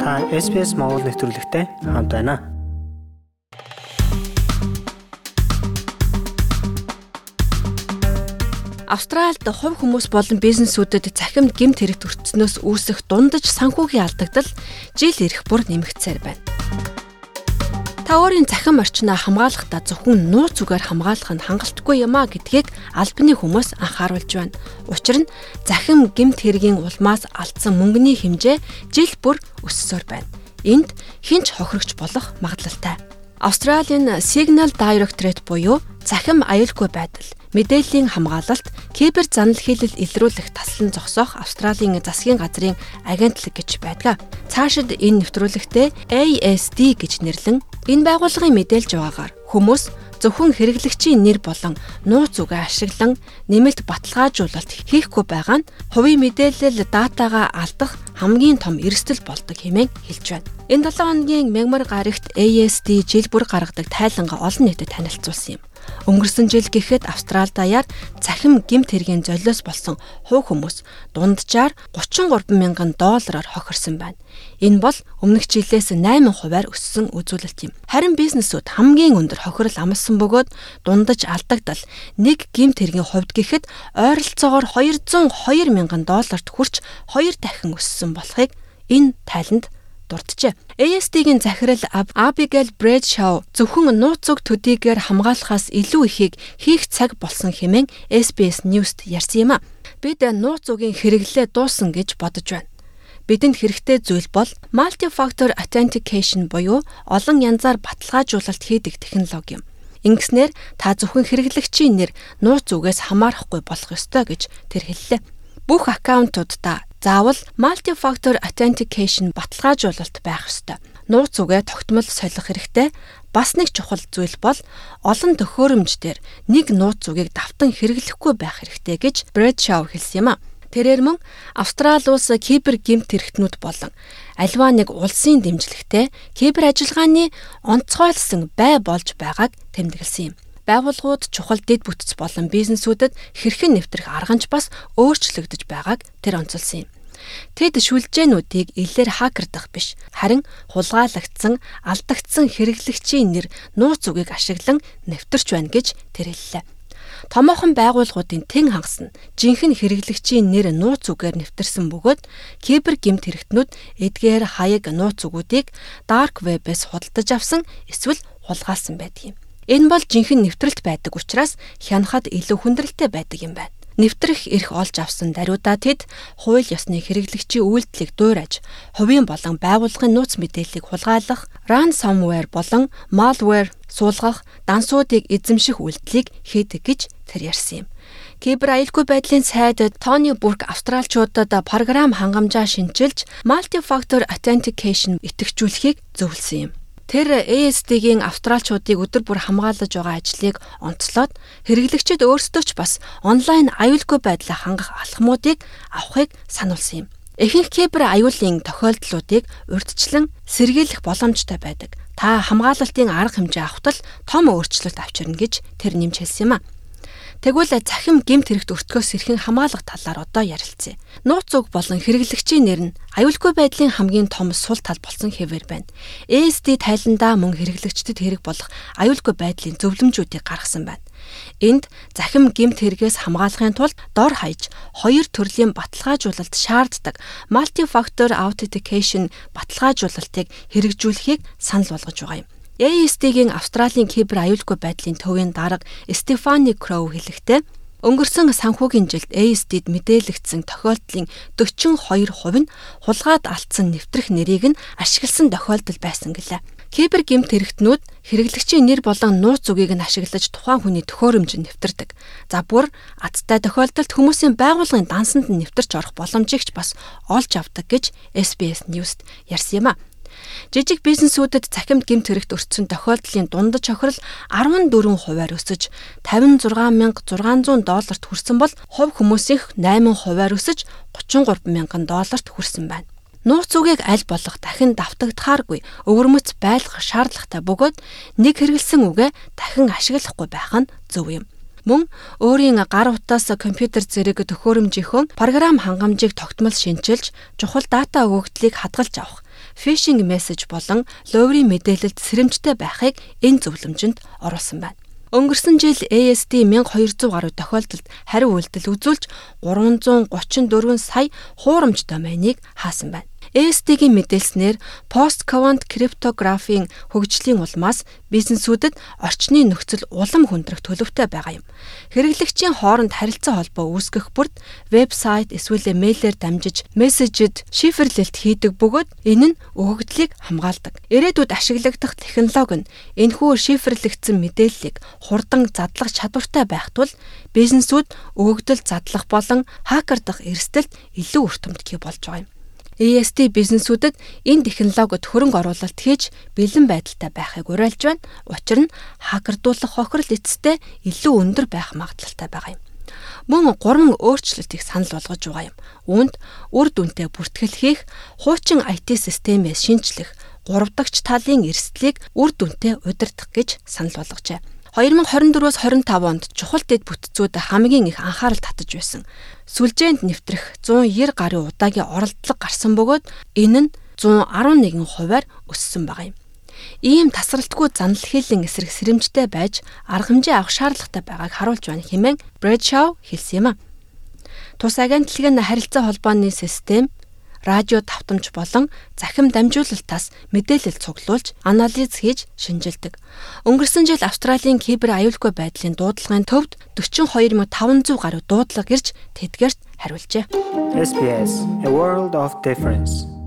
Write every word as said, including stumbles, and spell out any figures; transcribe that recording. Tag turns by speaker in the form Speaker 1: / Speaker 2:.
Speaker 1: Та эс би эс Монгол нэвтрүүлэгтэй хамт байна.
Speaker 2: Австралид хувь хүмүүс болон бизнесүүдэд цахимд гэмт хэрэг төрснөөс үүсэх дундаж санхүүгийн алдагдал жил ирэх бүр нэмэгдсээр байна. Та өөрийн цахим орчноо хамгаалахдаа зөвхөн нууц үгээр хамгаалах нь хангалтгүй юм а гэдгийг албаны хүмүүс анхааруулж байна. Учир нь захим гэмт хэргийн улмаас алдсан мөнгөний хэмжээ жил бүр өссөөр байна. Энд хинч хохирогч болох магадлалтай. Австралийн Signal Directorate буюу цахим аюулгүй байдал, мэдээллийн хамгаалалт, кибер занал хийлэл илрүүлэх таслан зогсоох Австралийн засгийн газрын агентлаг гэж байдаг. Цаашид энэ нэвтрүүлэгтээ A S D гэж нэрлэн энэ байгууллагын мэдээлж байгаагаар хүмүүс зөвхөн хэрэглэгчийн нэр болон нууц үгээ ашиглан нэмэлт баталгаажуулалт хийхгүй байгаа нь хувийн мэдээлэл датагаа алдах хамгийн том эрсдэл болдог хэмээн хэлж байна. Энэ долоо хоногийн мягмар гарагт A S D жил бүр гаргадаг тайлангаа олон нийтэд танилцуулсан юм. Өнгөрсөн жил гэхэд Австрали даяар цахим гэмт хэргийн золиос болсон хувь хүмүүс дунджаар гучин гурван мянган доллараар хохирсон байна. Энэ бол өмнөх жилээс найман хувиар өссөн үзүүлэлт юм. Харин бизнесүүд хамгийн өндөр хохирол амссан бөгөөд дундаж алдагдал нэг гэмт хэргийн хувьд гэхэд ойролцоогоор хоёр зуун хоёр мянган долларт хүрч хоёр дахин өссөн болохыг энэ тайланд дурджээ. A S D-гийн захирал Abigail Bradshaw зөвхөн нууц уг төдийгээр хамгаалахаас илүү ихийг хийх цаг болсон хэмээн S B S News-д ярьсан юм а. Бид нууц угийн хэрэглээ дуусан гэж бодож байна. Бидэнд хэрэгтэй зүйл бол multi-factor authentication буюу олон янзаар баталгаажуулалт хийдэг технологи юм. Ингэснээр та зөвхөн хэрэглэгчийн нэр нууц үгээс хамаарахгүй болох ёстой гэж тэр хэллээ. Бүх аккаунтуудаа заавал multi-factor authentication баталгаажуулалт байх ёстой. Нууц үгээ тогтмол солих хэрэгтэй. Бас нэг чухал зүйл бол олон төхөөрөмждөр нэг нууц үгийг давтан хэрэглэхгүй байх хэрэгтэй гэж Bradshaw хэлсэн юм а. Тэрээр мөн Австрали улс кибер гэмт хэрэгтнүүд болон альва нэг улсын дэмжлэгтэй кибер ажиллагааны онцгойлсон бай болж байгааг тэмдэглэсэн юм. Байгууллагууд чухал дэд бүтц болон бизнесүүдэд хэрхэн нэвтрэх арганч бас өөрчлөгдөж байгааг тэр онцолсон юм. Тэд шүлжээнүүдийг илээр хакердах биш, харин хулгайлагдсан, алдагдсан хэрэглэгчийн нэр нууц үгийг ашиглан нэвтэрч байна гэж тэр хэллээ. Томоохон байгууллагуудын тэн хагас нь жинхэнэ хэрэглэгчийн нэр нууц үгээр нэвтэрсэн бөгөөд кибер гэмт хэрэгтнүүд эдгээр хаяг нууц үгүүдийг dark web-ээс худалдаж авсан эсвэл хулгайлсан байдаг юм. Энэ бол жинхэнэ нэвтрэлт байдаг учраас хянахад илүү хүндрэлтэй байдаг юм байна. Нэвтрэх эрх олж авсан даруйдаа тэд хууль ёсны хэрэглэгчийн үйлдэлийг дуурайж, хувийн болон байгууллагын нууц мэдээллийг хулгайлах, ransomware болон malware суулгах, дансуудыг эзэмших үйлдэлийг хийдэг гэж тэр ярьсан юм. Кибер аюулгүй байдлын сайд Тони Бурк австралчуудад програм хангамжаа шинжилж, multi-factor authentication идэвхжүүлэхийг зөвлөсөн юм. Тэр A S D-гийн австралчуудыг өдөр бүр хамгаалж байгаа ажлыг онцлоод хэрэглэгчид өөрсдөө ч бас онлайн аюулгүй байдлаа хангах алхмуудыг авахыг сануулсан юм. Ихэнх кибер аюулын тохиолдлуудыг урьдчилан сэргийлэх боломжтой байдаг. Та хамгаалалтын арга хэмжээ авахтал том өөрчлөлт авчирна гэж тэр нэмж хэлсэн юм а. Тэгвэл цахим гэмт хэрэгт өртгөөс эрхэн хамгаалах талаар одоо ярилцъя. Нууц уг болон хэрэглэгчийн нэр нь аюулгүй байдлын хамгийн том сул тал болсон хэвээр байна. A S D тайландаа мөн хэрэглэгчдэд хэрэг болох аюулгүй байдлын зөвлөмжүүдийг гаргасан байна. Энд захим гэмт хэрэгээс хамгаалахын тулд дор хаяж хоёр төрлийн баталгаажуулалт шаарддаг multi-factor authentication баталгаажуулалтыг хэрэгжүүлэхийг санал болгож байгаа юм. A S D-гийн Австралийн кибер аюулгүй байдлын төвийн дарга Stephanie Crow хэлэхдээ өнгөрсөн санхүүгийн жилд A S D-д мэдээлэгдсэн тохиолдлын дөрвөн и хоёр хувь нь хулгайд алдсан нэвтрэх нэрийг нь ашигласан тохиолдол байсан гэлээ. Кибер гэмт хэрэгтнүүд хэрэглэгчийн нэр болон нууц үгийг нь ашиглаж тухайн хүний төхөөрөмж нэвтэрдэг. За бүр азтай тохиолдолд хүмүүсийн байгууллагын дансанд нэвтэрч орох боломжийг ч бас олж авдаг гэж S B S News-д ярьсан юм а. Жижиг бизнесүүдэд цахимд гэмт хэрэгт өртсөн тохиолдлын дундаж хохирол арван дөрвөн хувиар өсөж тавин зургаан мянга зургаан зуун долларт хүрсэн бол хувь хүмүүсийнх найман хувиар өсөж гучин гурван мянган долларт хүрсэн байна. Нууц үгийг аль болох дахин давтагдахааргүй өвөрмөц байлгах шаардлагатай бөгөөд нэг хэрэгэлсэн үгээ дахин ашиглахгүй байх нь зөв юм. Мөн өөрийн гар утаас компьютер зэрэг төхөөрөмжийнхөө програм хангамжийг тогтмол шинчилж, чухал дата өгөгдлийг хадгалж авах, фишинг мессеж болон ловрын мэдээлэлд сэрэмжтэй байхыг энэ зөвлөмжөнд оруулсан байна. Өнгөрсөн жил эй эс ди мянга хоёр зуун гаруй тохиолдолд хариу үйлдэл үзүүлж гурван зуун гучин дөрвөн сая хуурамч доменийг хаасан байна. эй эс ди-гийн мэдээлснээр пост-квант криптографийн хөгжлийн улмаас бизнесүүдэд орчны нөхцөл улам хүндрэх төлөвтэй байгаа юм. Хэрэглэгчийн хооронд харилцаа холбоо үүсгэх бүрд вебсайт эсвэл мэйлээр дамжиж мессежид шифрлэлт хийдэг бөгөөд энэ нь өгөгдлийг хамгаалдаг. Ирээдүйд ашиглагдах технологи нь энэхүү шифрлэгдсэн мэдээллийг хурдан задлах чадвартай байх тул бизнесүүд өгөгдөл задлах болон хакердах эрсдэлд илүү үр дүндгий болж байгаа юм. эй эс ди бизнесүүдэд энэ технологид хөрөнгө оруулалт хийж бэлэн байдалтай байхыг уриалж байна. Учир нь хакердуулах хохирол эцэстээ илүү өндөр байх магадлалтай байгаа юм. Мөн гурван өөрчлөлтийг санал болгож байгаа юм. Үүнд үр дүнтэй бүртгэл хийх, хуучин ай ти системээ шинжлэх, гурав дахь талын эрсдлийг үр дүнтэй удирдах гэж санал болгожээ. хоёр мянга хорин дөрвөөс хорин тав онд чухал дэд бүтцүүд хамгийн их анхаарал татаж байсан. Сүлжээнд нэвтрэх зуун найман гаруй удаагийн оролдлого гарсан бөгөөд энэ нь зуун арван нэгэн хувиар өссөн байгаа юм. Ийм тасралтгүй занал хийлийн эсрэг сэрэмжтэй байж арга хэмжээ авах шаардлагатай байгааг харуулж байна хэмээн Bradshaw хэлсэн юм а. Тус агентлагийн харилцаа холбооны систем, радио давтамж болон захим дамжуулалтаас мэдээлэл цуглуулж, анализ хийж шинжилдэг. Өнгөрсөн жил Австралийн кибер аюулгүй байдлын дуудлагын төвд дөрвөн хоёр мянга таван зуун гаруй дуудлага ирж тэдгээрт хариулжээ.
Speaker 1: эс би эс A World of Difference.